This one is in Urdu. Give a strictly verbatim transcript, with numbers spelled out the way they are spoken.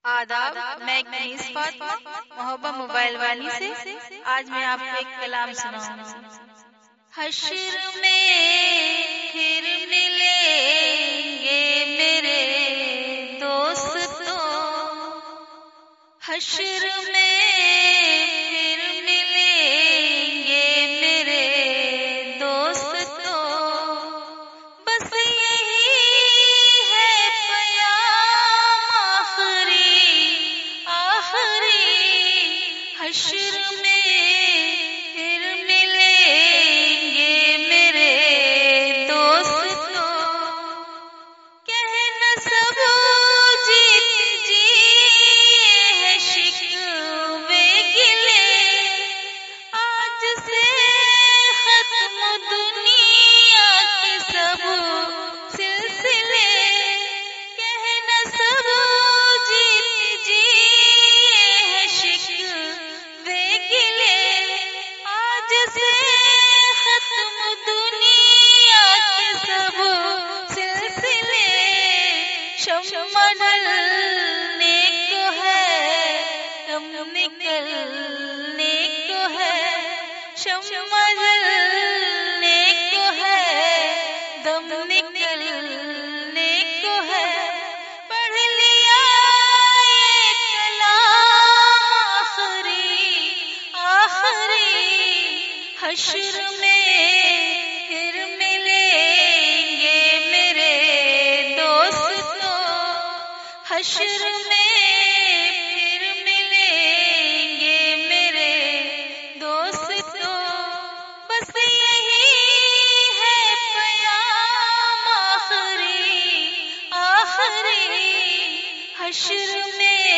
آداب، میں کنیز فاطمہ محبت موبائل والی سے آج میں آپ کو ایک کلام سناؤں گی۔ حشر میں پھر ملیں گے میرے دوستو، حشر میں پھر ملیں گے میرے دوستو، بس یہی ہے پیام آخری آخری، حشر میں پھر ملیں گے میرے دوستو، کہنا سب جیت جیے ہے شکوے گلے، آج سے ختم دنیا کے سب سلسلے، کہنا سب جیت جیے ہے شکوے گلے، آج سے ختم دنیا کے سب سلسلے، شمع ڈلنے کو ہے دم نکلنے کو ہے، شمع ڈلنے کو ہے دم نکلنے کو ہے، پڑھ لیا یہ کلام آخری آخری، حشر میں پھر ملیں گے میرے دوستو، حشر میں پھر ملیں گے میرے دوستو، بس یہی ہے پیام آخری آخری، حشر میں